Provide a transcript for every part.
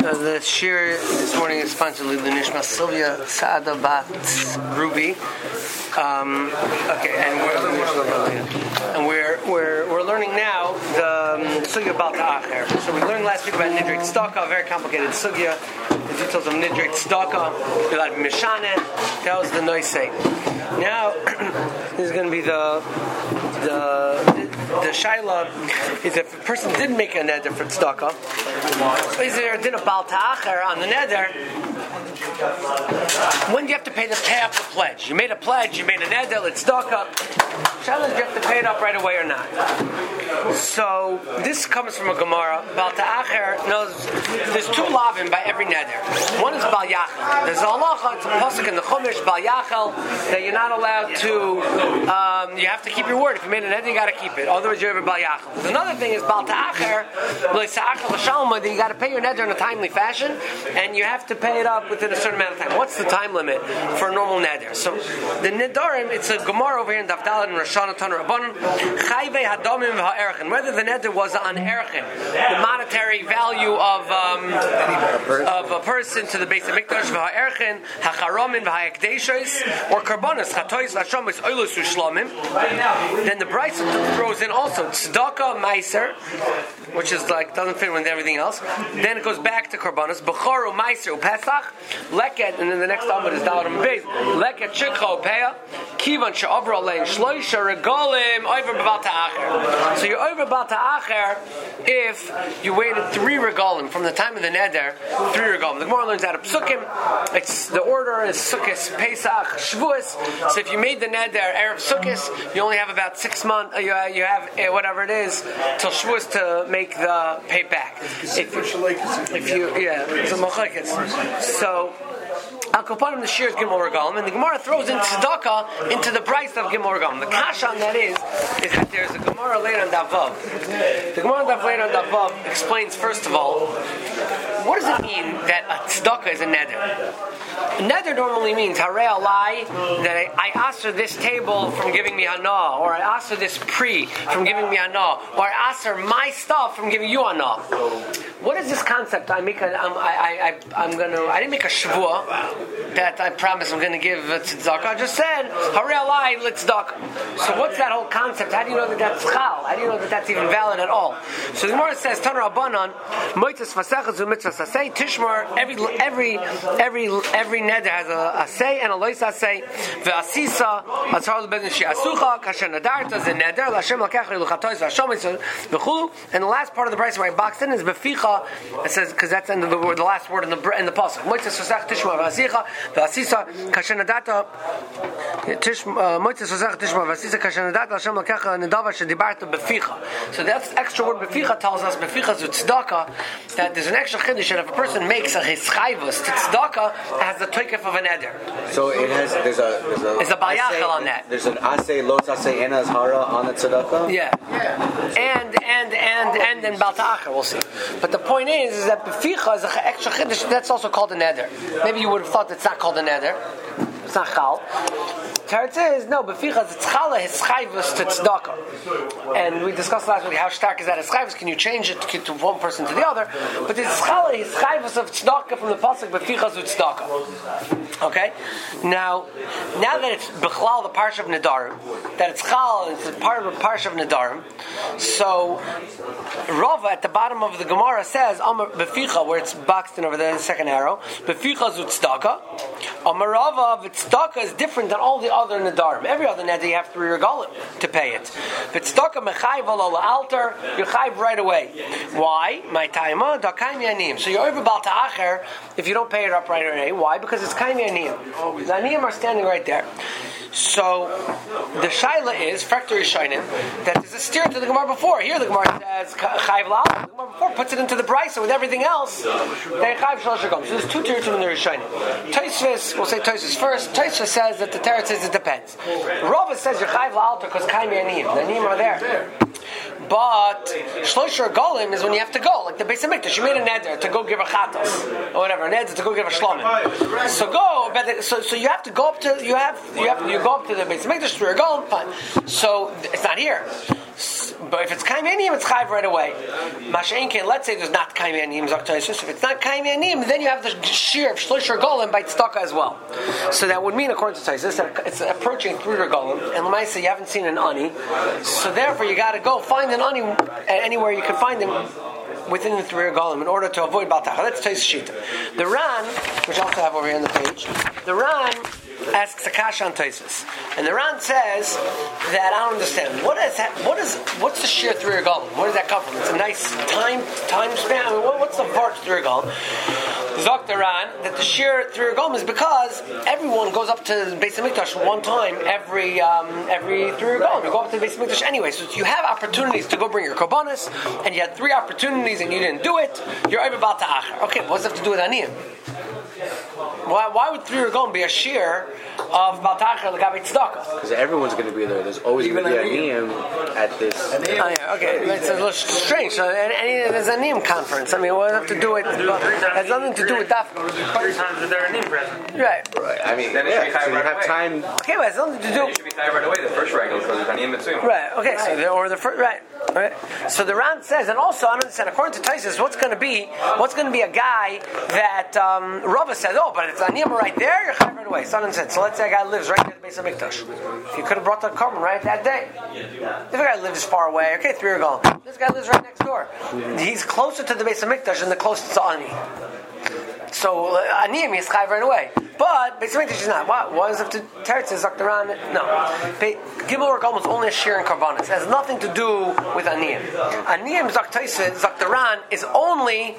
The shir this morning is sponsored by the Nishma Sylvia Saada Bat Ruby. We're learning now the sugya Bal Ta'acher. So we learned last week about Nidrik Tzedakah, a very complicated sugya. The details of Nidrik Tzedakah, Gilad Mishaneh. That was the noisei. Now this is going to be the shaila is if a person didn't make a neder for tzedakah, is there a din of Bal Ta'acher on the neder? When do you have to pay up the pledge? You made a pledge, you made a neder, it's tzedakah. Shaila, do you have to pay it up right away or not? So this comes from a Gemara. Bal Ta'acher knows there's two lavim by every neder. One is Bal Yachal. There's a halacha, it's a pasuk in the Chumash, Bal Yachal, that you're not allowed to. You have to keep your word. If you made a neder, you got to keep it. Otherwise, you're over Bal Yachal. Another thing is Bal Ta'acher, that you got to pay your neder in a timely fashion, and you have to pay it up within a certain amount of time. What's the time limit for a normal neder? So the nedarim, it's a Gemara over here in Davdalad and Roshana Tanur Rabbanon. Chayvei hadomim v'ha'erchen. Whether the neder was on erchen, the monetary value of a person to the base of Mikdash v'ha'erchen, ha'charomin v'ha'ekdeshos, or karbonos chatois v'hashomis oilus u'shlamim. Then the Brisa throws in also tzedakah meiser, which is like doesn't fit with everything else. Then it goes back to karbonos b'choru meiser u'pesach leket, and then the next amud is dalad beis leket shikha u'peah kivan she'avra lein shloisha regalim over b'Bal Ta'acher. So you're over Bal Ta'acher if you waited 3 regalim from the time of the neder. 3 regalim. The Gemara learns out of Psukim. It's the order is Sukkos, Pesach, Shavuos. So if you made the neder erev Sukkos, you only have about 6 months. You have whatever it is till Shavuos to make the payback. If you it's a machlekes. So Al Kopanim the shir is Gimel Regalim, and the Gemara throws in tzedakah into the price of Gimel Regalim. The kasha on that is that there's a Gemara later on Davav. The Gemara later on Davav explains first of all, what does it mean that a tzedakah is a neder? A neder normally means harei alai, that I asked her this table from giving me hana, or I asked her this pri from giving me hana, or I asked her my stuff from giving you hana. What is this concept? I didn't make a shvua that I promise I'm going to give tzedakah. I just said harei alai l'tzedakah. So what's that whole concept? How do you know that that's chal? How do you know that that's even valid at all? So the Gemara says Tanur Rabbanan moitzas fasechas u'mitzvas asay tishmar. Every neder has a say and a lois say. Ve'asisa atzar lebezin she'asucha kasher nadarta ze neder l'Hashem l'kach l'chatois v'hashomis v'chulu. And the last part of the price where I boxed in is beficha. It says because that's the end of the word, the last word in the pasuk. Moitzas fasech tishmar v'asicha v'asisa kasher nadarta moitzas fasech tishmar v'asisa kasher nadarta l'Hashem l'kach nedava shedibarta beficha. So that's extra word beficha tells us beficha zu tzedakah that there's an extra chiddush that if a person makes a hischayvus to tzedakah, it has the toikef of an eder. So it has there's a Bal Yachal on that. There's an asay los asay and azhara on the tzedakah. Yeah. And then Bal Ta'acher, we'll see. But the point is that beficha is an extra chiddush. That's also called an eder. Maybe you would have thought it's not called an eder. It's not chal. Teretz is no, beficha it's chala hischayvus to tzedakah. And we discussed last week how stark is that hischayvus? Can you change it to one person to the other? But it's chala hischayvus of tzedakah from the pasuk beficha zu tzedakah. Okay. Now that it's bechlal the parsha of Nedarim, that it's chal and it's part of the parsha of Nedarim. So Rava at the bottom of the Gemara says Amar beficha, where it's boxed in over there in the second arrow. Beficha zu tzedakah. Amar Rava, tzedakah is different than all the other nedarim. Every other neder you have 3 regalim to pay it. But tzedakah mechayv al altar, you're chayv right away. Why? My taima dakaim yanim. So you're over Bal Ta'acher if you don't pay it up right away. Why? Because it's kaim yanim. The aniyim are standing right there. So the shaila is factory shining that there's a steer to the Gemara before. Here the Gemara says chayv al altar. The Gemara before puts it into the brisa with everything else. They chayv shalosh regalim. So there's 2 tiers when they're shining. Tosfos, we'll say Tosfos first. Tosfos says that the Teretz says it depends. Rava says you're chayv l'altar because kaim yanim. The aniyim are there. But shlosh regalim is when you have to go, like the Beis Hamikdash. You made a neder to go give a chatos or whatever, a neder to go give a shlomim. So go, but so you have to go up to you go up to the Beis Hamikdash through regalim. Fine. So it's not here. But if it's kaim aniyim, it's chayv right away. Masha'enke, let's say there's not kaim aniyim, Zok Tosfos. If it's not kaim aniyim, then you have the shear of shlish regalim by tzedakah as well. So that would mean, according to Tosfos, that it's approaching 3 regalim, and l'maisa you haven't seen an ani. So therefore, you got to go find an ani anywhere you can find him within the 3 regalim in order to avoid baltach. That's Tosfos shita. The Ran, which I also have over here on the page, the Ran asks a kasha on Tosfos, and the Ran says that I don't understand. What's the sheer 3 regalim? Where does that come from? It's a nice time span. I mean, what's the vart 3 regalim? Zok the Ran that the sheer 3 regalim is because everyone goes up to the Beis Hamikdash one time every 3 regalim. You go up to the Beis Hamikdash anyway, so you have opportunities to go bring your korbanos, and you had 3 opportunities and you didn't do it. You're over about to acher. Okay, what does that have to do with aniyim? Why would 3 regalim be a shear of baltacher l'gabe tzedakah? Because everyone's going to be there. There's always going to be a niyim at this. Okay, it's a little strange. So, there's a niyim conference. I mean, what does it have to do with? It has nothing to do with that. 3 times that they're a niyim present. Right. I mean, so you have time. Okay, but it has nothing to do. It should be tied right away. The first regular because there's a niyim between. Right. Okay. So the first. Right. So the Ran says, and also I understand. According to Tosfos, what's going to be a guy that Rava says, oh, but it's a niyim right there. You're chayav right away. So let's say a guy lives right near the Beis Hamikdash. You could have brought the korban right that day. If a guy lives far away, okay, 3 regalim. This guy lives right next door. He's closer to the Beis Hamikdash than the closest to Ani. So aniyim is chayav right away. But Beis Hamikdash is not. Why does it have to teretz Dr. Ran? No. Gimel regalim is only a shear in karbanos. It has nothing to do with aniyim. Aniyim, Dr. Ran, is only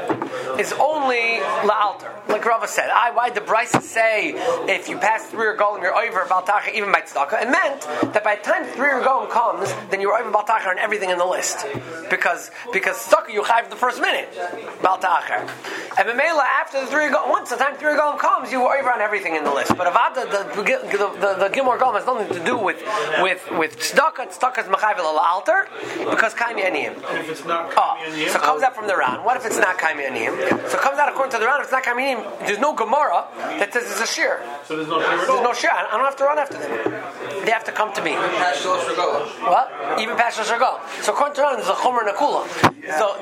la'alter. Like Rava said. Why did the Brisa say if you pass 3 regalim you're over baltacher even by tzedakah? It meant that by the time 3 regalim comes, then you're over baltacher on everything in the list. Because tzedakah you chayav the first minute baltacher. And Memela after the 3 regalim, once the time 3 regalim comes, you over on everything in the list. But Avada, the Gimel Regalim has nothing to do with tzedakah. Tzedakah is mechayv alter because kaim yaniyim. And if it's not kaim yaniyim, so it comes out from the Ran. What if it's not kaim yaniyim? So it comes out according to the Ran. If it's not kaim yaniyim, there's no Gemara that says it's a shear. So there's no shear at all. There's no shear. I don't have to run after them. They have to come to me. What? Even past Shlosh Regalim. So according to the Ran, there's a chomer and a kula. So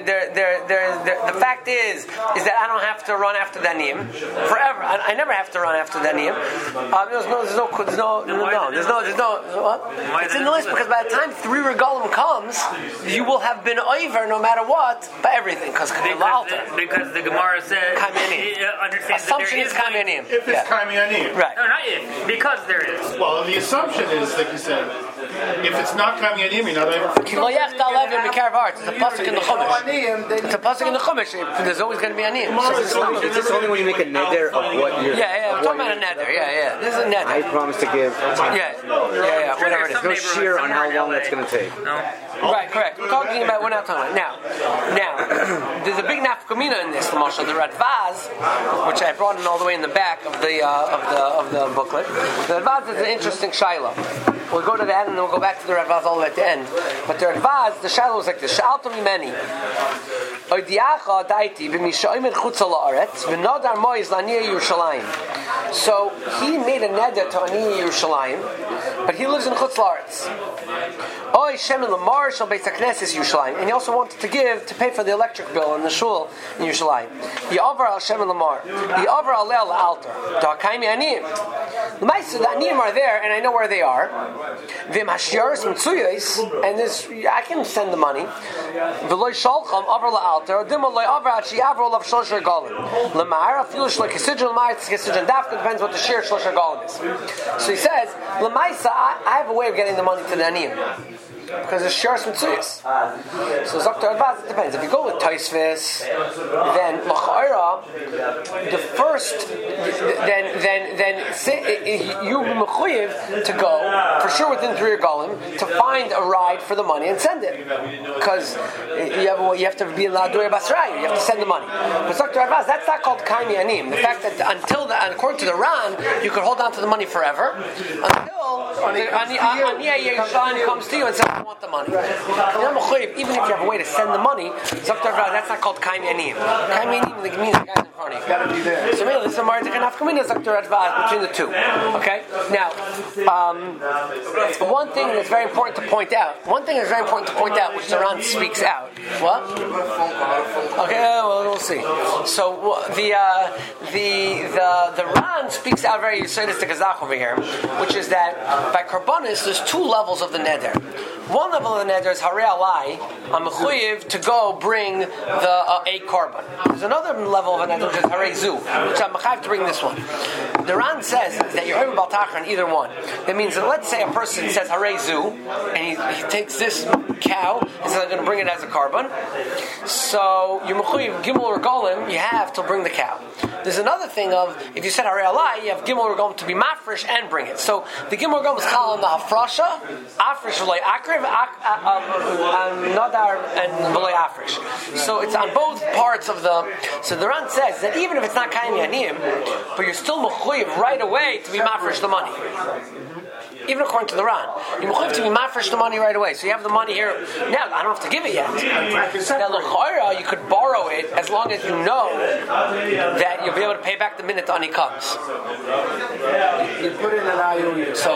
the fact is that I don't have to run after the aniyim forever. I never have to run after the aniyim. There's no. What? It's in the list because by the time 3 regalim comes, you will have been over no matter what by everything because the Gemara says assumption is kaim yaniyim. If it's kaim yaniyim. Right. No, not if. Because there is. Well, the assumption is, like you said, if it's not kaim yaniyim, you're not over. It's a pasuk in the Chumash. It's a pasuk in the Chumash. There's always going to be aniyim. Is this only when you make a neder of what you're... Yeah, we're talking about a neder. Yeah. This is a neder. I promise to give... Yeah, whatever it is. There's no shear on how long that's going to take. No. Right, correct. We're not talking about now. There's a big nafkamina in this, the Mashal, the Radvaz, which I brought in all the way in the back of the booklet. The Radvaz is an interesting shaila. We'll go to that and then we'll go back to the Radvaz all the way at the end. But the Radvaz, the shaila was like this: Sha'alto mimeni. Oidiacha daiti b'mishayim chutza la'aretz v'nodar moiz la'niyah Yerushalayim. So he made a neder to Aniyah Yerushalayim, but he lives in Chutz La'aretz. Oy Shem Lamar shall Beis HaKnesses Yerushalayim, and he also wanted to pay for the electric bill in the shul in Yerushalayim. Ya'avar al Shem Lamar, Ya'avar al Leil Alter, Da'akaimi Aniyim. The Ma'aseh, the Aniyim are there, and I know where they are. V'im Hashyaris Mitzuyos, and this I can send the money. V'loy Shalcham Avar LaAlter, Dim Loy Avar Achi Avar Olav Shlosh Regalim. Lamar Afil Shloy Kisidron Lamar Kisidron Dafka, depends what the share Shlosh Regalim is. So he says, Lamaisa, I have a way of getting the money to the Aniyim. Because it's Shars Mitzuyas. So Dr. Advaz, it depends. If you go with Tosfos, then L'cha'ira, the first, then you mechuyev to go for sure within 3 regalim to find a ride for the money and send it, because you have to be allowed to do basrai. You have to send the money. But Dr. Advaz, that's not called kaim yanim. The fact that according to the Ran, you could hold on to the money forever until Aniyah Yerushalayim comes to you and says, I want the money. Even if you have a way to send the money, that's not called kaim yanim. Kaim yanim means the guy's in front front of you. Gotta be there. So maybe this is a marriage between the two. Okay? Now, one thing that's very important to point out, which the Ran speaks out. What? Okay, well, we'll see. So the Ran speaks out very sadistic azach over here, which is that by Karbonis, there's two levels of the neder. One level of the neder is Harei Alai, I'm mechuyev to go bring a korban. There's another level of a neder which is Harei Zu, which I'm mechayev to bring this one. The Ran says that you're able baltachar on either one. That means that let's say a person says Harei Zu, and he takes this cow and says I'm going to bring it as a korban. So you mechuyev gimel or golim, you have to bring the cow. There's another thing of if you said Harei Alai, you have gimel or golim to be mafresh and bring it. So the gimel or golim is chal on the hafrasha, afrish v'loy akriv, nadar and v'loy afrish. So it's on both parts of the. So the Ran says that even if it's not kaim yaniyim, but you're still mechuyev right away to be mafresh the money. Even according to the Ran, you're mechuyev to be mafresh the money right away. So you have the money here now. I don't have to give it yet. Now l'chayra, you could borrow it as long as you know that you'll be able to pay back the minute the ani comes. You put in an IOU. So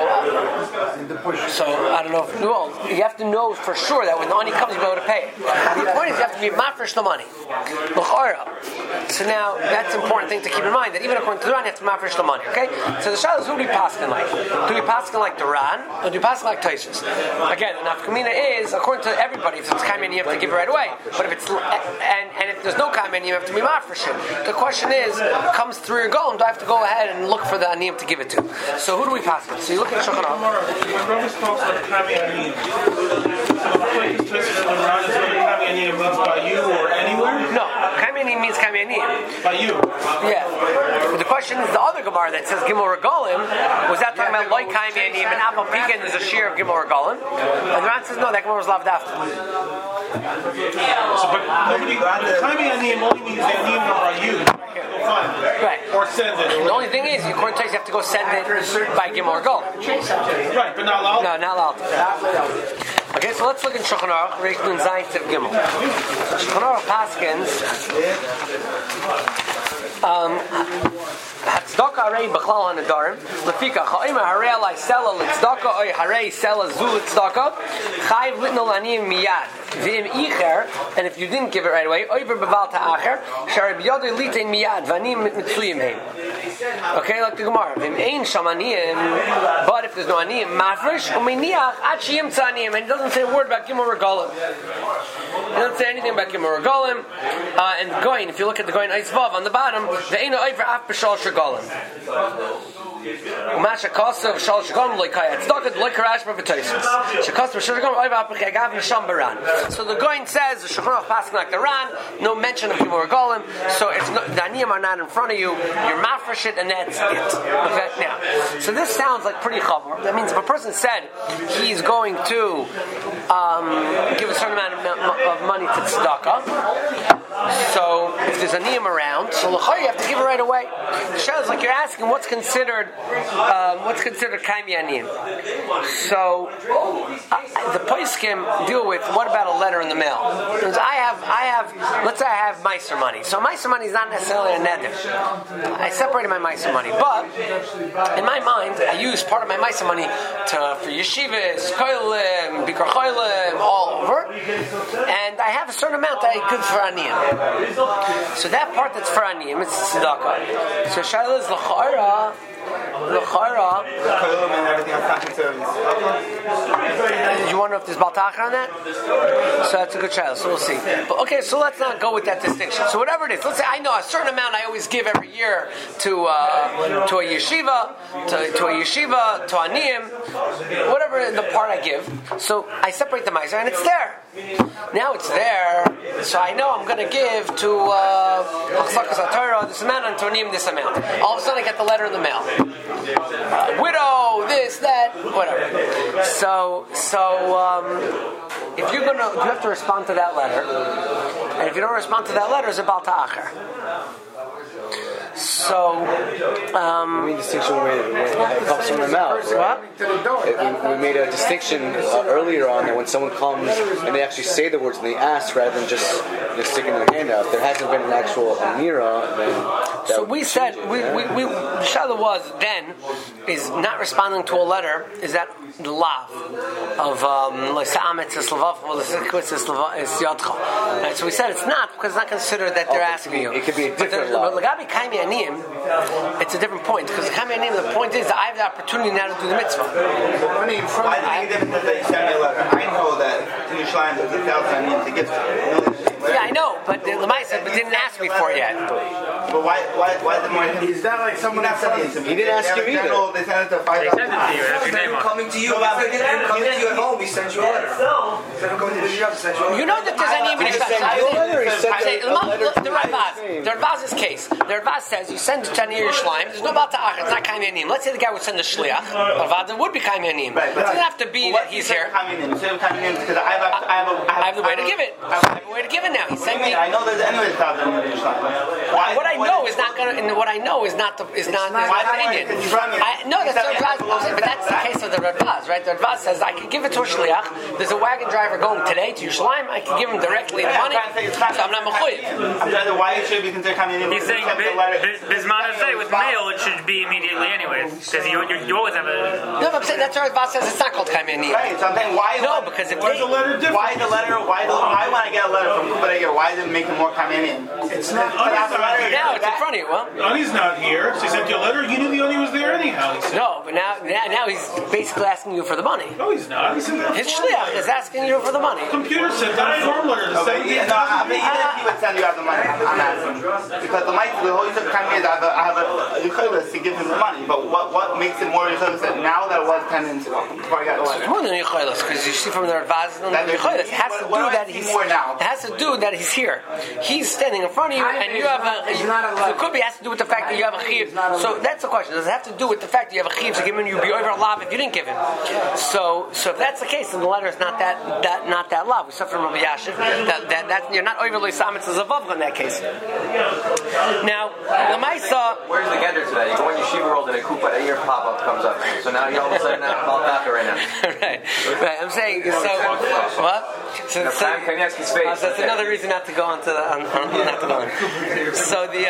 I don't know. Well, you have to know for sure that when the ani comes, you'll be able to pay it. The point is you have to be mafresh the money. L'chayra. So now that's an important thing to keep in mind that even according to the Ran, you have to mafresh the money. Okay. So the shayla is who do we paskin like? Do we paskin like the Ran, or do we paskin like Tosfos? Again, the nafkamina is according to everybody. If it's kaimen, you have to give it right away. But if it's and if there's no kaimen, you have to be mafresh it. The question is, comes through your golem, do I have to go ahead and look for the aniyim to give it to? So who do we paskin? So you look at Shulchan Aruch. When Rabbis talks about kaimen aniyim, so the point is Tosfos and the Ran is whether kaimen aniyim means by you or anywhere. No, kaimen means kaimen. By you. Yeah. But the question is the other Gemara that says Gimel Regalim, was that talking about like kaimen and Apple Pekin is a shear of Gimel Regalim? And the Ran says no, that Gemara was laved after. So, but nobody, kaimen aniyim only means the aniyim are by you. Right. Or send it. The only thing is, according to you have to go send it by Gimel Regalim. Right, but not allowed. No, not allowed. Okay, so let's look in Shulchan Aruch, Reish Nun Zayin Tzif Gimel. Shulchan Aruch Paskins. Tzedakah arei b'chlal ha'nedarim lefika cha'ima harei alai sela l'tzedakah oy harei sela zu l'tzedakah chayiv litnol aniyim miyad v'im icher, and if you didn't give it right away over b'val ta'acher sharib yodei litein miyad v'aniyim mitzuyim heim. Okay, like the Gemara, v'im ein sham aniyim, but if there's no aniyim mafresh u'miniach ad sheyimtza aniyim, and it doesn't say a word about Gimel Regalim. It doesn't say anything about Gimel Regalim. And the Goyin, if you look at the Goyin Eisvav on the bottom, the Eino Oiver Af B'Shal Shagalim. Umasha Kosa B'Shal Shagalim Loikaya. It's not good Loikarash B'V'Toisus. Shekosa B'Shal Shagalim Oiver Af B'Chei Agav Nisham Baran. So the Goyin says, the Shulchan Aruch passing like the Ran, no mention of Gimel Regalim, so it's not, the Aniyim are not in front of you, you're mafresh it, and that's it. Okay, now, so this sounds like pretty chavar. That means if a person said he's going to give a certain amount of money to tzedakah, so if there's a niyam around, so l'chayr you have to give it right away. The shayla is like you're asking what's considered kaim yaniyim. So the poskim deal with what about a letter in the mail? Because I have let's say I have meiser money. So meiser money is not necessarily a neder. I separated my meiser money, but in my mind I use part of my meiser money for yeshivas, koilim, bikar choilim, all over, and I have a certain amount that I give for aniyim. So that part that's for aniyim, it's tzedakah. So shayla is l'chayra. You want to know if there's baltachar on that? So that's a good shayla. So we'll see. But okay, so let's not go with that distinction. So whatever it is, let's say I know a certain amount I always give every year to a yeshiva, to aniyim, whatever the part I give. So I separate the meiser and it's there. Now it's there, so I know I'm going to give to Achzakas HaTorah this amount and to Aniyim this amount. All of a sudden I get the letter in the mail. Widow, this, that, whatever. So if you're going to, you have to respond to that letter, and if you don't respond to that letter, it's a Bal Ta'acher. So, we made a distinction when it comes from the mouth. What? We made a distinction earlier on that when someone comes and they actually say the words and they ask rather than just sticking their hand out. If there hasn't been an actual amira, then So we said the shaila was then is not responding to a letter. Is that the lav of right, so we said it's not because it's not considered that they're asking you. It could be a different lav. But Lagabi Kaimi Aniyim, it's a different point because Kaimi Aniyim, the point is that I have the opportunity now to do the mitzvah. Why did you give them that you sent me a letter? I know that Yerushalayim is 1,000 Aniyim to give to. Yeah, I know, but the Lamai said, but didn't ask me for it yet. But why the more? Is that like someone else sent it to me? He didn't ask you either. They sent it to They 5,000. sent it to you. That's your name on it. Coming to you, coming to you at home, he sent you a letter. Instead of coming to the shop, he sent you a letter. You know that there's any even He sent you a letter. He sent a letter to the Ravaz's case. The Ravaz says you send it to Anir Yerushalayim. There's no Balta Ach. It's not Kaimi Aniyim. Let's say the guy would send a shliach. Ravaz would be Kaimi Aniyim. It doesn't have to be that he's here. I have the way to give it. I have a way to give it now. He sent me. I know there's anyway 1,000 Aniyim in Yerushalayim. What I know is not going to. What I know is not the Indian. No, that's the Ravaz. But that's the case of the Ravaz, right? The Ravaz says I can give it to a shliach. There's a wagon driver going today to Yerushalayim. I can give him directly the money. So I'm not mechuyev. Why it should be considered Kaimi Aniyim? He's saying Bisman say with mail it should be immediately anyways because you always have a. No, but I'm saying that's what Ravaz says. It's not called Kaimi Aniyim. Right, so I'm saying why? No, because if Where's the letter different? Why when I get a letter from Kubadeger, why does it make it more Kaimi Aniyim? It's not. now it's in front of you. Well, Ani's not here, so he sent you a letter. You knew the Ani was there anyhow. He said. no, but now he's basically asking you for the money. No, he's not. He sent His shliach is asking you for the money. computer sent out a form letter to say. Even if he would send you out the money, I'm asking. Because the whole use of Kaimi is I have a yuchaylis to give him the money. But what makes it more yuchaylis now that it was 10 minutes ago before I got the letter? It's more than yuchaylis because you see from the Ravaz and the yuchaylis. It has to do that he's more now. It has to do that he's here. He's standing in front of you, and you have a. It could be has to do with the fact that you have a chiv. So that's the question. Does it have to do with the fact that you have a chiv to give him? You'd be over a lav if you didn't give him. So if that's the case, then the letter is not that lav. We suffer from Rabbi Yashiv. That you're not overly samitz as a vav in that case. Now, the Maisa. Where's the gather today? You go in yeshiva world and a kupa a year pop up comes up. So now you all of a sudden not about that right now. right. I'm saying so. What? So that's another reason not to go on to not to go on. So the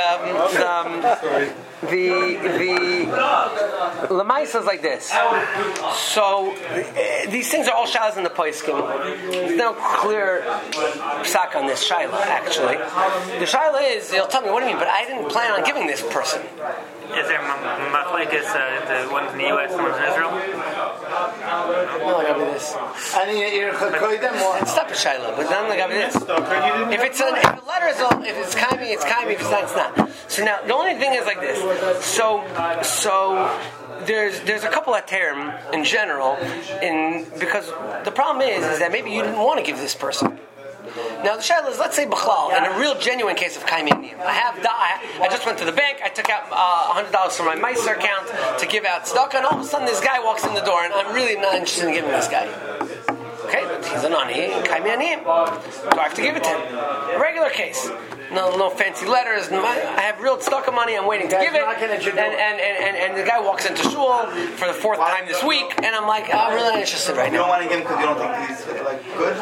Lamaisa is like this. So these things are all shalas in the Poskim. There's no clear psak on this shaila. Actually, the shaila is you'll tell me what do you mean, but I didn't plan on giving this person. Is there machlekes the ones in the U.S. and ones in Israel? No, I gotta be this. It's not a shaila, but then I gotta be this. If it's a letter, if it's kaimi, it's kaimi. If it's not, it's not. So now the only thing is like this. So there's a couple of term in general, because the problem is that maybe you didn't want to give this person. Now the shaila is, let's say b'chlal, in a real genuine case of Kaimi Aniyim. I just went to the bank, I took out $100 from my Meiser account to give out tzedakah, and all of a sudden this guy walks in the door, and I'm really not interested in giving this guy. Okay, but he's an ani, Kaimi Aniyim. Do I have to give it to him? A regular case. No fancy letters. I have real tzedakah money. I'm waiting to give it. And the guy walks into shul for the fourth time this week, and I'm like, I'm really not interested right now. You don't want to give him because you don't think he's good?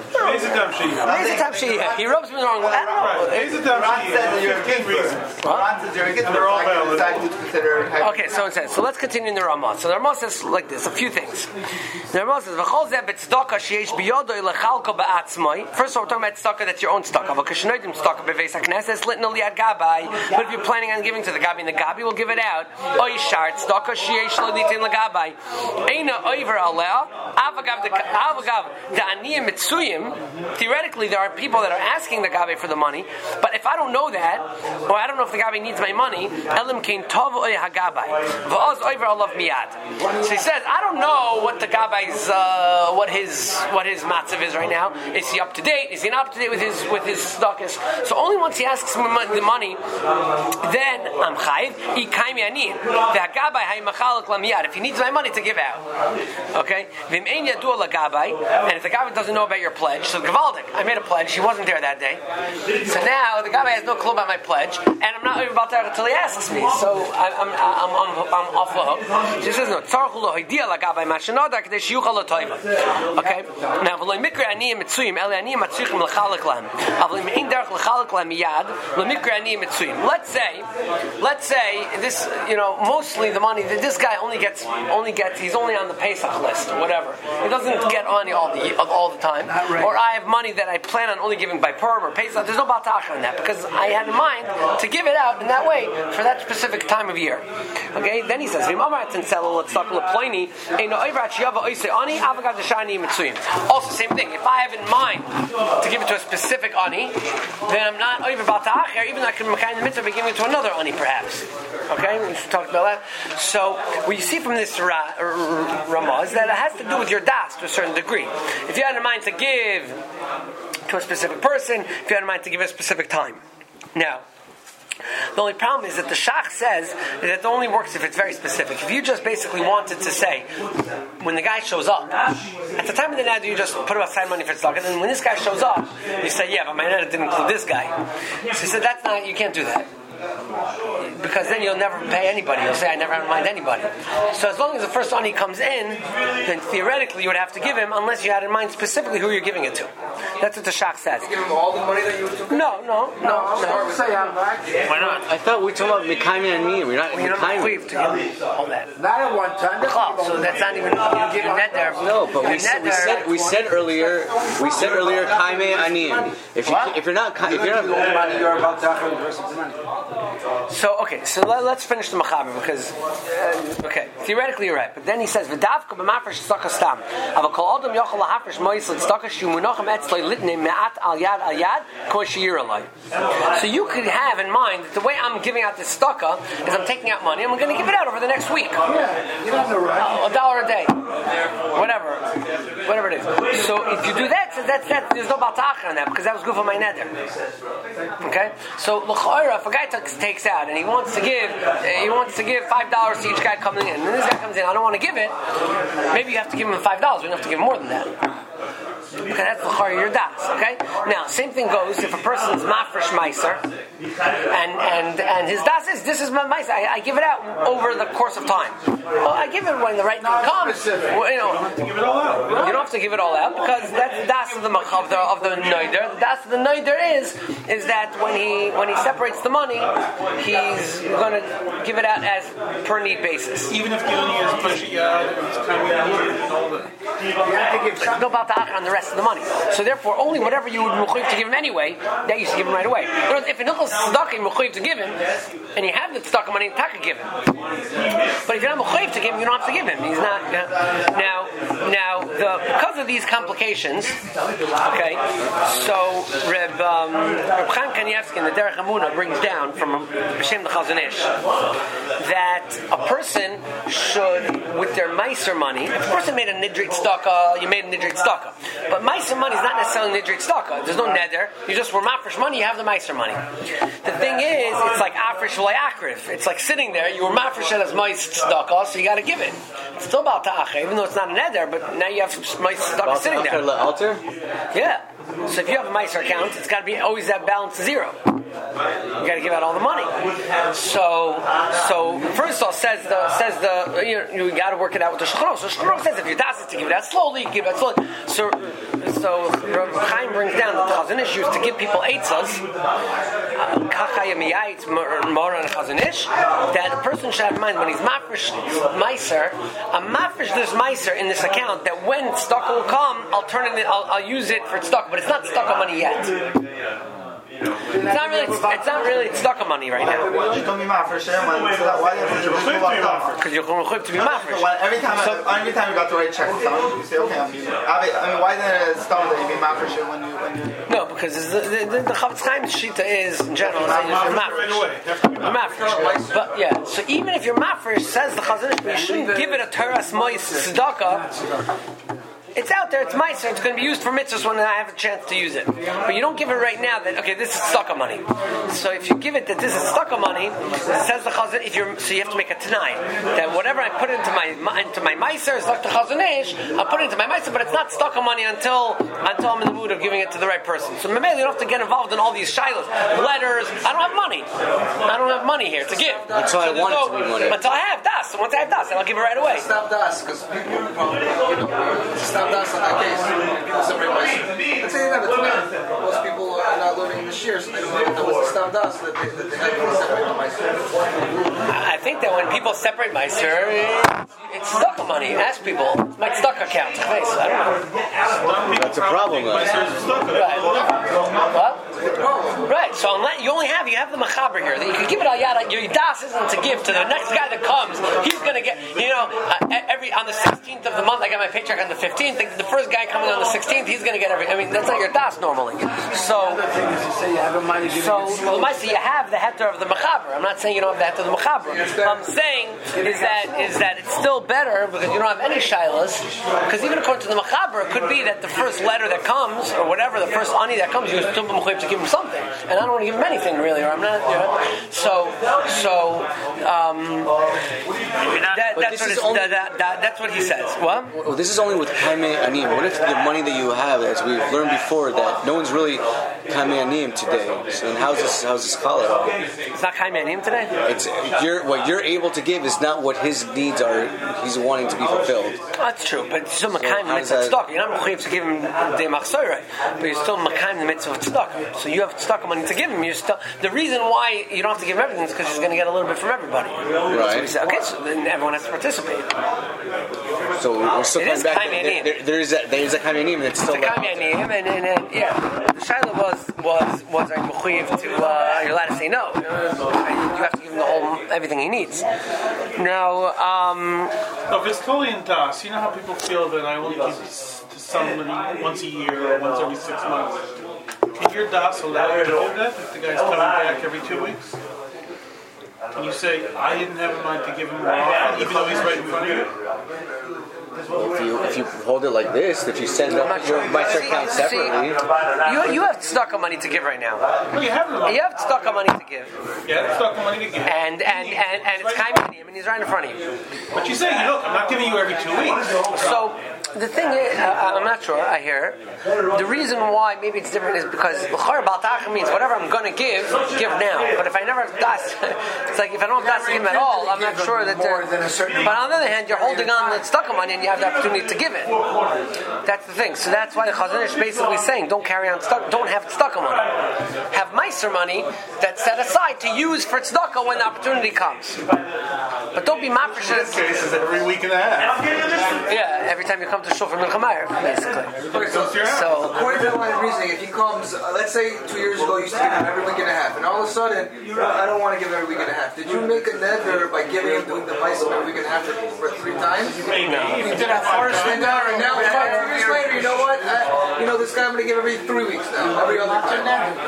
He rubs me the wrong way. I don't know. Ron says that you're a kid reason. Ron says you're a kid. They're all valid. Okay, so it says. So let's continue in the Ramah. So the Ramah says like this: a few things. The Ramah says, First of all, we're talking about tzedakah that's your own tzedakah. But if you're planning on giving to the gabi, and the gabi will give it out. Theoretically, there are people that are asking the gabi for the money, but if I don't know that, or I don't know if the gabi needs my money, so he says, I don't know what the gabi's what his matzav is right now. Is he up to date? Is he not up to date with his tzedakahs? So only once he asks me the money, then I'm chayiv. If he needs my money to give out, okay. And if the gabi doesn't know about your pledge, so gavaldik, I made a pledge. He wasn't there that day, so now the gabi has no clue about my pledge. pledge, and I'm not over Balta until he asks me. So I'm off the hook. So he says no. Okay. Now, let's say this. Mostly the money that this guy only gets. He's only on the Pesach list or whatever. He doesn't get money all the time. Or I have money that I plan on only giving by Purim or Pesach. There's no Baltach on that because I had in mind to give it out in that way for that specific time of year. Okay. Then he says, also, same thing. If I have in mind to give it to a specific ani, then I'm not over Baltach, even though I can make the mitzvah by giving it to another ani, perhaps. Okay, we talked about that. So, what you see from this Ramah is that it has to do with your das to a certain degree. If you had in mind to give to a specific person, if you had in mind to give a specific time. Now, the only problem is that the Shach says that it only works if it's very specific. If you just basically wanted to say, when the guy shows up, at the time of the night you just put aside money for stock, and then when this guy shows up, you say, yeah, but my night didn't include this guy. So he said, you can't do that. Because then you'll never pay anybody. You'll say, I never had in mind anybody. So as long as the first ani comes in, then theoretically you would have to give him, unless you had in mind specifically who you're giving it to. That's what the Shach says. Give him all the money that you took? No. Why not? I thought we talked about Mekayim and me. We're not Mekayim to give all that. Not at one time. So that's not even you net there. No, but we said earlier Kaime Aniyim. If you're not money, you're about to have the rest of the money. So let's finish the Mechaber because theoretically you're right, but then he says v'davka b'mafresh tzaka stam avakol adam yochel lahafresh moisel tzaka shumunochem etzloi litnei me'at al yad kol she'yir alai. So you could have in mind that the way I'm giving out this tzaka is I'm taking out money. I'm going to give it out over the next week. Yeah, you don't have no right. $1 a day, whatever it is. So if you do that, there's no baltach on that because that was good for my nether. Okay, so l'chayra, if a guy takes out and he wants to give $5 to each guy coming in, and then this guy comes in, I don't want to give it. Maybe you have to give him $5. We don't have to give him more than that. Because that's l'chayra your das. Okay. Now, same thing goes if a person is mafresh meiser, and his das is this is my meiser. I give it out over the course of time. Well, I give it when the right time comes. Well, you don't have to give it all out because that's the das of the neider. The das of the neider is that when he separates the money, he's going to give it out as per need basis. Even if the only is pushing out, it's coming out and all that. No baltach on the rest of the money. So therefore, only whatever you would mechuyev to give him anyway, that you should give him right away. If an hilchos tzedakah you mechuyev to give him, and you have the tzedakah money, taka give him. But if you're not mechuyev to give him, you don't have to give him. He's not. Now, because of these complications, okay. So Reb Chaim Kanievsky in the Derech Emunah brings down from B'Shem the Chazon Ish that a person should, with their meiser money, if a person made a nidrit tzedakah, you made a nidrit tzedakah. But meiser money is not necessarily nidrit tzedakah. There's no neder. You just were mafresh money, you have the meiser money. The thing is, it's like afrish v'lay akrif. It's like sitting there, you were mafresh as meiser tzedakah, so you got to give it. It's still about ta'ach, even though it's not a neder, but now you have meiser tzedakah sitting there. Altar? Yeah. So if you have a meiser account, it's got to be always that balance to zero. You got to give out all the money. So first of all, says the you got to work it out with the Shulchan Aruch. So Shulchan Aruch says if your das is to give it out slowly, give it out slowly. So Rav Chaim brings down that the Chazon Ish used to give people eitzas. That a person should have in mind when he's mafresh meiser, a mafresh this meiser in this account that when tzedakah will come, I'll use it for tzedakah, but it's not tzedakah money yet. It's not really tzedakah money right now. You told me mafresh. Why do you have to because you're going to be mafresh. Every time you got the right check, you say, okay, I'm using it. I mean, why didn't it start that you be mafresh when you? No, because the Chavetz Chaim's shita is in general saying you're mafresh. But yeah, so even if you're mafresh, says the Chazon Ish, you shouldn't give it a teras mois tzedakah it's out there, it's meiser, it's going to be used for mitzvahs when I have a chance to use it. But you don't give it right now that, okay, this is tzedakah money. So if you give it that this is tzedakah money, it says the chazon, so you have to make a tanai that whatever I put into my meiser is like the chazon ish, I'll put it into my meiser, but it's not tzedakah money until I'm in the mood of giving it to the right person. So maybe you don't have to get involved in all these shilos, letters. I don't have money. I don't have money here to give. Until I want it to be money. Until I have das. Once I have das, then I'll give it right away. Stop das, because people probably, stop das on that case. People separate meiser. Let's say you have a twin. Most people are not learning the shears, so they don't know what's the stop das that they have to separate the meiser. I think that when people separate meiser, it's tzedakah money. Ask people. It's my tzedakah account. I don't know. That's a problem, though. Right. What? Right. So unless you have the machaber here that you can give it al yada. Your das isn't to give to the next guy that comes. He's going to get. Every on the 16th of the month, I got my paycheck on the 15th. The first guy coming on the 16th, he's going to get every. I mean, that's not your das normally. So the you have the heter of the machaber. I'm not saying you don't have the heter of the machaber. What I'm saying is that it's still better because you don't have any shilas. Because even according to the machaber, it could be that the first letter that comes or whatever, the first ani that comes, you're still mechuyev to give him something, and I don't want to give him anything really, or I'm not. That's what he says. What? Well, this is only with kaimei anim. What if the money that you have, as we've learned before, that no one's really kaimei anim today? So then how's this cholera? It's not kaimei anim today. It's what you're able to give is not what his needs are. He's wanting to be fulfilled. That's true, but still makayim the mitzvah tzedakah. You're not mechuyev to give him the machzorah, but you're still makayim the mitzvah tzedakah. So you have tzedakah money to give him. You're still the reason why you don't have to give him everything is because he's going to get a little bit from everybody. Right. So okay, so then everyone has to participate. So we're still coming back. There is a kaimei anim that's still left. Kaimei anim, and yeah, the shaila was like mechuyev to you're allowed to say no. You have to give him everything he needs. Now, if it's totally in das, you know how people feel that I only give to somebody once a year or once every 6 months. Can your das allow you to do that if the guy's coming back every 2 weeks? Can you say, I didn't have in mind to give him more often, even though he's right in front of you? If you hold it like this, if you send up your meiser account separately, you have tzedakah money to give right now. Well, you have tzedakah money to give. Yeah, tzedakah money to give. And it's kaimei anim, and he's right in front of you. But you say, look, I'm not giving you every 2 weeks. So the thing is, I'm not sure. I hear the reason why maybe it's different is because l'chor baltach means whatever I'm going to give now. But if I never have das, it's like if I don't have das to give him at all, I'm not sure that they're. But on the other hand, you're holding on the tzedakah money and you have the opportunity to give it. That's the thing. So that's why the Chazon Ish basically saying don't carry on don't have tzedakah money. Have meiser money that's set aside to use for tzedakah when the opportunity comes. But don't be mafresh. In this case, is every week and a half. Yeah, every time you come to shul for Milchamayr, basically. So, according to that line of reasoning, if he comes, let's say 2 years ago you used to give him every week and a half, and all of a sudden, I don't want to give him every week and a half. Did you make a nether by giving him doing the meiser every week and a half for 3 times? No. You did that first, and now 2 years later, you know what? This guy I'm going to give every 3 weeks now, every other time.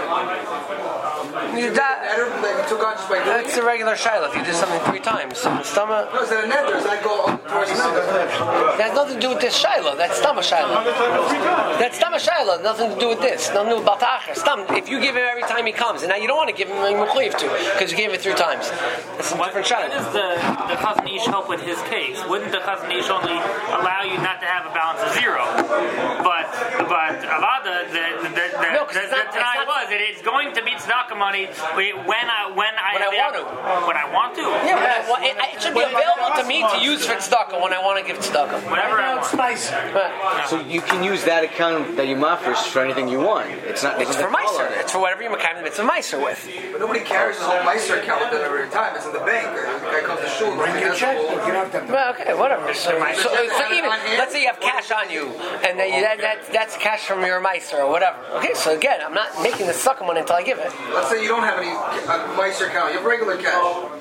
That you took on just by doing That's a regular shiloh. If you do something 3 times, so the stomach. No, is that a nether? Does that go towards the nether? That has nothing to do with this shiloh. That's stomach shiloh. That's stomach shiloh. Nothing to do with this. Nothing to do with batachar. If you give him every time he comes, and now you don't want to give him a mechuyev to because you gave it 3 times. That's a different shiloh. Why does the Chazon Ish help with his case? Wouldn't the Chazon Ish only allow you not to have a balance of 0? But Avada, it's going to be tzedakah money when I want to. Yeah, it should be available to me to use for tzedakah when I want to give tzedakah. Whatever I want. Right. so you can use that account that you mafresh for anything you want. It's for meiser. It's for whatever you makayim the mitzvah meiser with. But nobody carries his whole meiser account with them every time. It's in the bank. The guy comes to shul. Well, okay, whatever. So even let's say you have cash on you, and that's cash from your meiser or whatever. Okay, so again, I'm not making the tzedakah money until I give it. Let's say you don't have any meiser account. You have regular cash.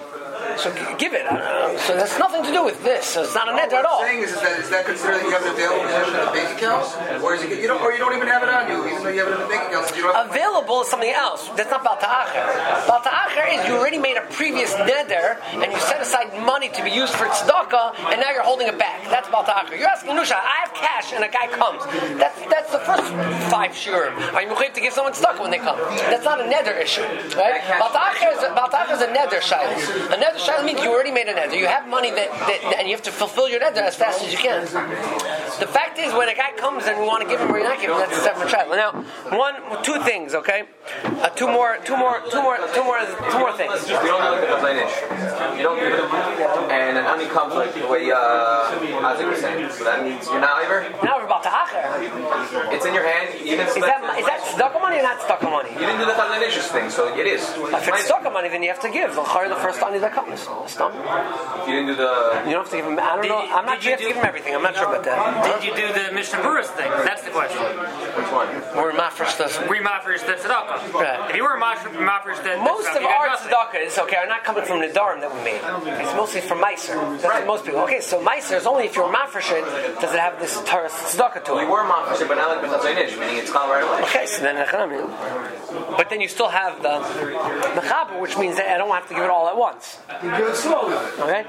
So give it. So that's nothing to do with this. So it's not a neder at all. What I'm saying is that considered that you have an available position in the bank account, or is it you don't even have it on you, even though you have it in the bank account? So you don't have Available is something else. That's not Baal Ta'acher. Baal Ta'acher is you already made a previous neder and you set aside money to be used for tzedakah, and now you're holding it back. That's Baal Ta'acher. You're asking Nusha, I have cash, and a guy comes. That's the first 5 shurim. Are you mechuyev to give someone tzedakah when they come? That's not a neder issue, right? Baal Ta'acher is a neder shayla. A neder shayla means you already made a neder. You have money that and you have to fulfill your neder as fast as you can. The fact is, when a guy comes and you want to give him or you're not giving him, that's a separate shayla. Now, 2 things, okay? Two more things. You don't know the Zainish. You don't give it, and an ani comes like the way Isaac was saying. So that means you're not over. Now we're about to acher. It's in your hand. You didn't. Is that tzedakah money or not tzedakah money? You didn't do the Zainish thing, so it is. If it's tzedakah money, then you have to give the first ani that comes. You didn't do the. You don't have to give him. I don't know. I'm not sure you have to give him everything. I'm not sure about that. Did you do the Mishnah Berurah thing? That's the question. Which one? We're mafresh the tzedakah. Right. If you were mafresh the most of our tzedakahs, okay, are not coming from Nidarim that we made. It's mostly from Meiser. That's right. Most people. Okay, so Meiser is only if you're mafresh it, does it have this tzedakah to it? We were mafresh it, but not like Zainish, meaning it's not right away. Okay, so then but then you still have the mechaber, which means that I don't have to give it all at once. You do it slowly. Okay.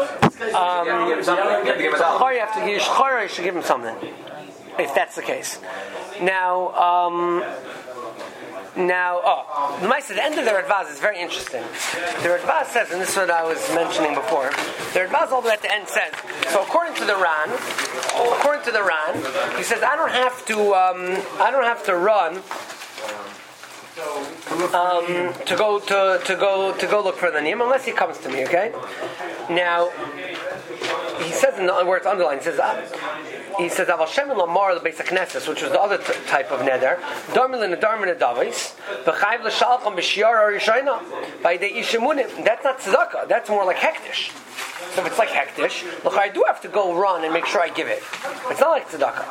You should give him something. If that's the case. Now, the Ma'aseh, the end of the Radbaz is very interesting. The Radbaz says, and this is what I was mentioning before, the Radbaz all the way at the end says, so according to the Ran, he says, I don't have to run to go look for the niyam unless he comes to me. Okay. Now he says in the where it's underlined. He says Aval Shemin Lamar the Beis HaKnesses, which was the other type of neder. Darmin l'nedarmin nedavis v'chayv l'shalcham b'shiyar arishayna by the ishemunim. That's not tzedakah. That's more like hektish. So if it's like hektish, look, I do have to go run and make sure I give it. It's not like tzedakah.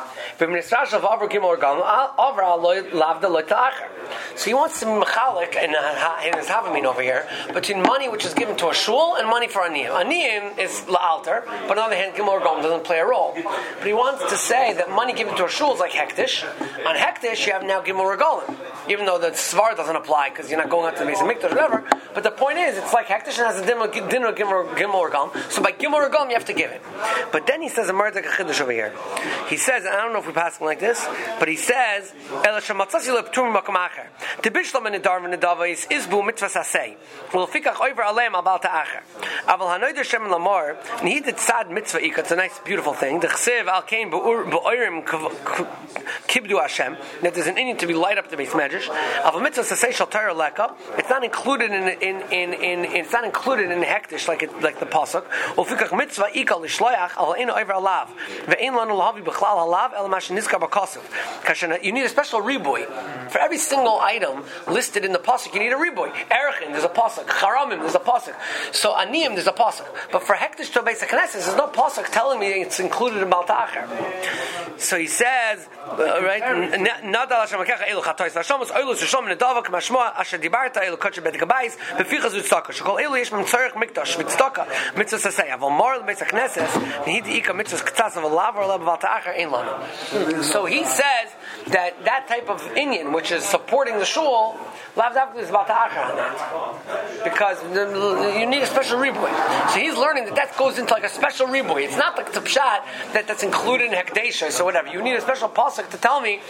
So he wants to mechalik in his havamin over here between money which is given to a shul and money for aniyim. Aniyim is la'alter, but on the other hand, gimel gam doesn't play a role. But he wants to say that money given to a shul is like hektish. On hektish, you have now gimel regalim, even though the svar doesn't apply because you're not going out to the Beis Hamikdash or whatever. But the point is, it's like hektish and has a dinner gimel regalim. So by gimel regalim, you have to give it. But then he says a murder chiddush over here. He says, and I don't know if we pass him like this, but he says, "El shematzasi leptum makom acher." Tibishlam in Nidarim Nedavais isbu mitzvah sasei. Ulfikach over aleim al bal ta'acher. Aval hanoider shem lamar. And he did sad mitzvah ikah. It's a nice, beautiful thing. The chsev al kain be'oirim kibdu Hashem. That there's an Indian to be light up the base medrash. Aval mitzvah sasei shal Torah leka. It's not included it's not included in hektish like the pasuk. Ulfikach mitzvah ikah lishloyach al ein over alav. Ve'ein lanu lahavi b'chlal halav el mashin nizkar b'kasav. You need a special riboy for every single item listed in the pasuk. You need a riboy. Erechin, there's a pasuk. Charamim, there's a pasuk. So aniyim, there's a pasuk. But for hektish to Beis HaKnesses, there's no pasuk telling me it's included in Baal Ta'acher. So he says, right? Nadal Hashem Akecha Elu Chatois Hashamos Elu Shishom Nedava K'mashmoa Asher Dibarta Elu Kotche Bet Gabayis Befichas Utztaka Shekol Elu Yesh Mem Tzorech Mikdash Vitztaka Mitzvah Sasei Aval Mar Beis HaKnesses Nehid Ika Mitzvah K'tzas Aval Lav or Lav Baal Ta'acher Ein Lanu. So he says that type of Inyan, which is supporting the shul, Lav Davka is Baal Ta'acher on that. Because you need a special riboy. So he's learning that goes into like a special riboy. It's not like the pshat that's included in Hekdesha, so whatever. You need a special pasuk to tell me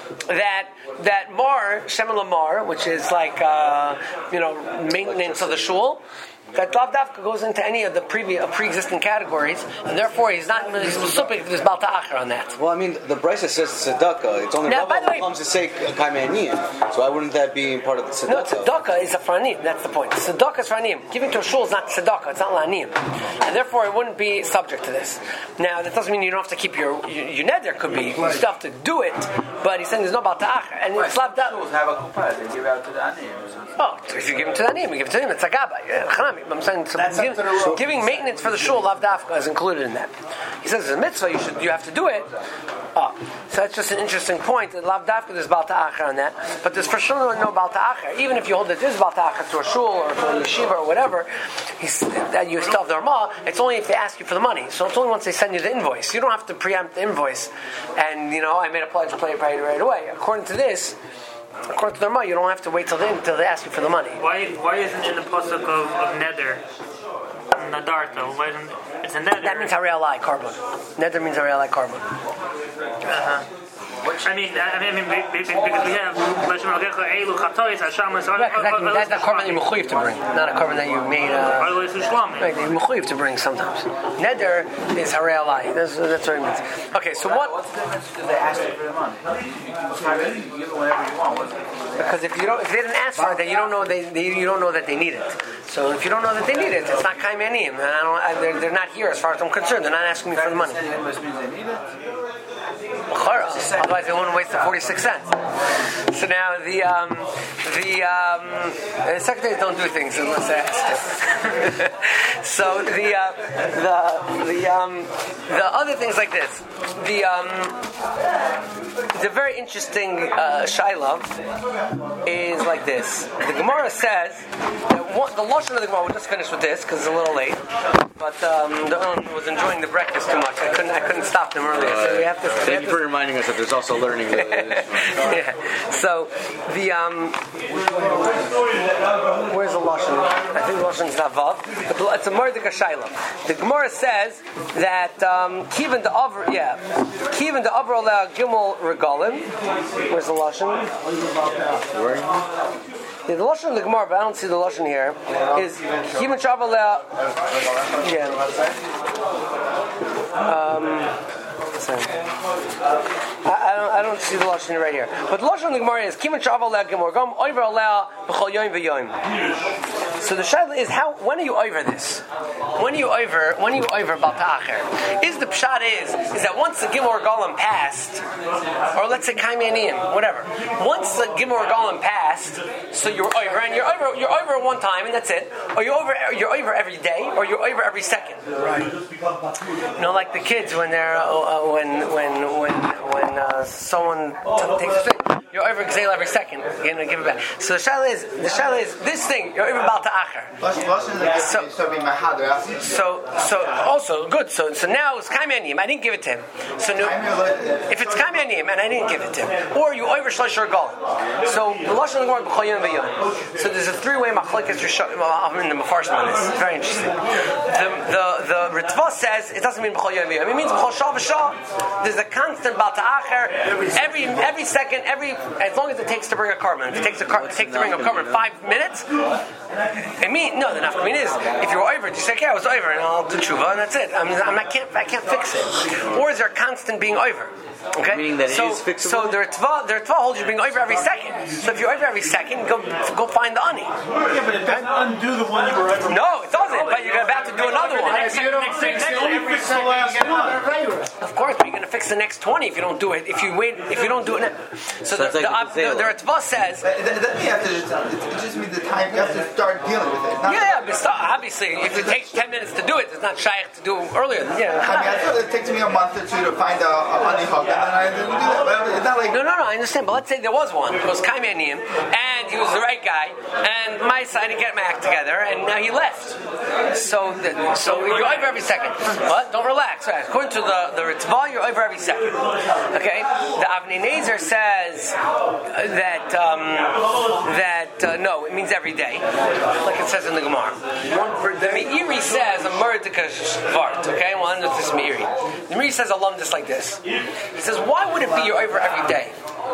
that Mar, Shemin Lamar, which is like maintenance of the shul, that Lav Davka goes into any of the pre-existing categories, and therefore he's specific if there's Baal Ta'acher on that. Well, I mean, the Brisa says tzedakah. It's only Rabbah comes to say kaimei. So why wouldn't that be part of the tzedakah? No, tzedakah is a franim. That's the point. Tzedakah is franim. Giving to a shul is not tzedakah. It's not la'anim, and therefore it wouldn't be subject to this. Now that doesn't mean you don't have to keep your neder. Could be you still have to do it, but he's saying there's no Baal Ta'acher, and it's Lav Davka. Have a kuppah, they give out to the anim or something. Oh, if you give him to the anim, you give it to him. It's a gabbai. I'm saying giving maintenance for the shul, Lav Davka, is included in that. He says it's a mitzvah. You have to do it. So that's just an interesting point. Lav dafka there's Baal Ta'achar on that, but there's for sure no Baal Ta'achar. Even if you hold that there's Baal Ta'achar to a shul or to a yeshiva or whatever, that you still have the Ramah, it's only if they ask you for the money. So it's only once they send you the invoice. You don't have to preempt the invoice and, I made a pledge, play it right away. According to this, according to the Ramah, you don't have to wait till they ask you for the money. Why isn't in the pasuk of Neder, Nadarta? Why isn't it's a Neder? That means Harei Alai Carbon. Neder means Harei Alai Carbon. I mean, because we have that's the carbon that you're mechuyev to bring, not a carbon that you made. Right, you're mechuyev to bring sometimes. Neder is Harei Alai. That's what it means. Okay, so What's the difference? Because they asked you for the money. You give it whenever you want. Because if they didn't ask for it, then you don't know that they need it. So if you don't know that they need it, it's not kaim aniyim. They're not here as far as I'm concerned. They're not asking me for the money. Otherwise they wouldn't waste the 46 cents. So now the secretaries don't do things unless they ask. So the other things like this. The very interesting shaila is like this. The Gemara says that the lashon of the Gemara. We'll just finish with this because it's a little late. But the Owen was enjoying the breakfast too much. I couldn't stop them earlier. So we have to. Thank you for reminding us that there's also learning. Yeah. So the where's the lashon? I think the lashon is not vav. It's a mordika shaila. The Gemara says that kivan the over la gimel regalim. Where's the lashon? Yeah, the lashon of the Gemara, but I don't see the lashon here. Is kivan shavar la? Yeah. I don't see the lashon right here. But the lashon of the Gemara is kivan shavar la gimel regam over la b'chol yom v'yom. So the shaila is when are you over this? When are you over Baal Ta'achar? Is the pshat is that once the Gimel Regalim passed, or let's say Kaim Yaniyim, whatever. Once the Gimel Regalim passed, so you're over, and you're over one time, and that's it. Or you're over every day, or you're over every second. Right. Like the kids when they're when someone takes a thing. You're over Gzeil every second. You're going to give it back. So the shaila is this thing. You're over Baal Ta'achar. So also good. So now it's Kaim Yaniyim. I didn't give it to him. So if it's Kaim Yaniyim and I didn't give it to him, or you over Shlosh Regalim. So the lashon of the Gemara b'chol yom v'yom. So there's a three-way machlokes in the Mefarshim on this. It's very interesting. The Ritva says it doesn't mean b'chol yom v'yom. It means b'chol shah v'shah. There's a constant Baal Ta'achar every second, as long as it takes to bring a carbon. If it takes to bring a carbon 5 minutes, the nafkamin is if you're over it, you say, okay, I was over, and I'll do tshuva, and that's it. I can't fix it. Or is there a constant being over? Okay, meaning that it is fixable. So the Ritva holds you being over every second. So if you're over every second, go find the ani. Yeah, but it doesn't undo the one you were over. No, it doesn't. But you're about to do another one. You don't fix the last one. Of course, but you're going to fix the next 20 if you don't do it. If you don't do it now. So the Ritva says. It just means the time you have to start dealing with it. But obviously, if it takes 10 minutes to do it, it's not shaykh to do it earlier. Yeah. I thought it takes me a month or two to find a honey hog. And then I didn't do that. But it's not like... No, I understand. But let's say there was one. It was Kaim Yaniyim, and he was the right guy, and my side didn't get my act together, and now he left. So you're over every second. But don't relax. Right. According to the Ritva, you're over every second. Okay? The Avnei Nezer says that no, it means every day. Like it says in the Gemara. The Meiri says a murdika vart. Okay? Well, I know this is Meiri. The Meiri says a lumdus like this. He says, why would it be you're over every day?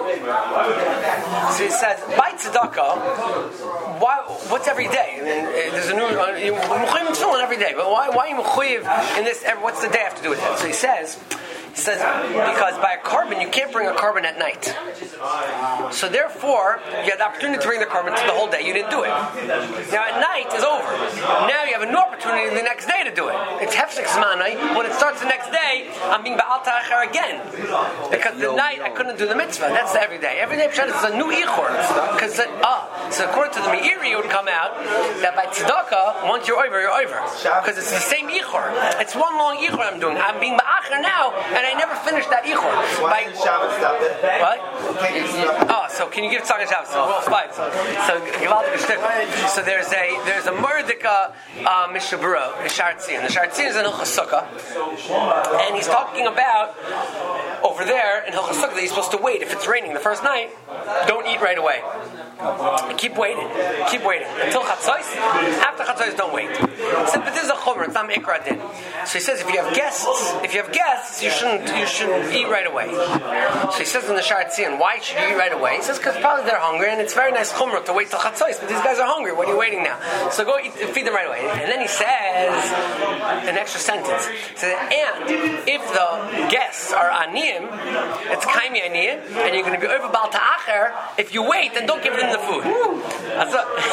So he says, by tzedakah, what's every day? I mean, there's a new mechuyev tefillin every day, but why are you mechuyev in this? What's the day have to do with it? So he says because by a carbon you can't bring a carbon at night. So therefore, you had the opportunity to bring the carbon to the whole day. You didn't do it. Now at night is over. Now you have a new opportunity the next day to do it. It's hefshek zmanai. When it starts the next day, I'm being ba'al ta'achar again. Because the night I couldn't do the mitzvah. That's the every day. Every day is a new ichor. Because so according to the Meiri, it would come out that by tzedakah, once you're over, you're over. Because it's the same ichor. It's one long ichor I'm doing. I'm being ba'achar now, and I never finished that ichor. Why did Shabbos stop it? What? So can you give tzedakah Shabbos? Well, fine. So there's a Mordika Mishabura, the Shartzin. The Shartzin is in Hilchos Sukkah, and he's talking about over there in Hilchos Sukkah that he's supposed to wait. If it's raining the first night, don't eat right away. Keep waiting until Chatzos. After Chatzos, don't wait. So, but this is a chomer. It's not Ikra Din. So he says if you have guests, you shouldn't eat right away. So he says in the Shartzin, why should you eat right away? He says because probably they're hungry, and it's very nice chomer to wait till Chatzos. But these guys are hungry. What are you waiting now? So go feed them right away. And then he says an extra sentence. He says, and if the guests are aniyim, it's kaimi aniyim, and you're going to be over bal ta'acher. If you wait, then don't give them the food. That's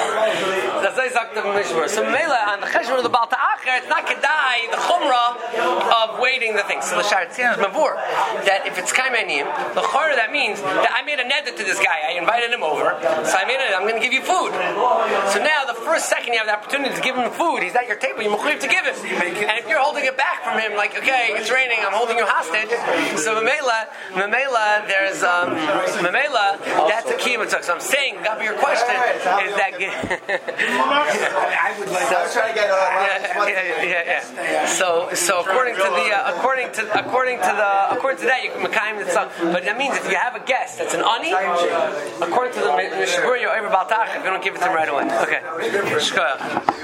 so Mela on the cheshbon of the bal ta'acher, it's not kedai the chumrah of waiting the thing. So the Shartzin is mavur that if it's kaimi aniyim, the chorah that means that I made a neder to this guy. I invited him over, so I'm going to give you food. So now the first second you have the opportunity to give him food, he's at your table, you're mechuyev to give him. And if you're holding it back from him, like, okay, it's raining, I'm holding you hostage. So Mamela, there's that's a key mitzvah. So I'm saying, Gabi, your question is that. I was trying to get. So according to that, you can mekayim mitzvah. But that means if you have a guest that's an ani, according to the Mishabur, you're over bal ta'achar if you don't give it to him right away. Okay. Shkoyach.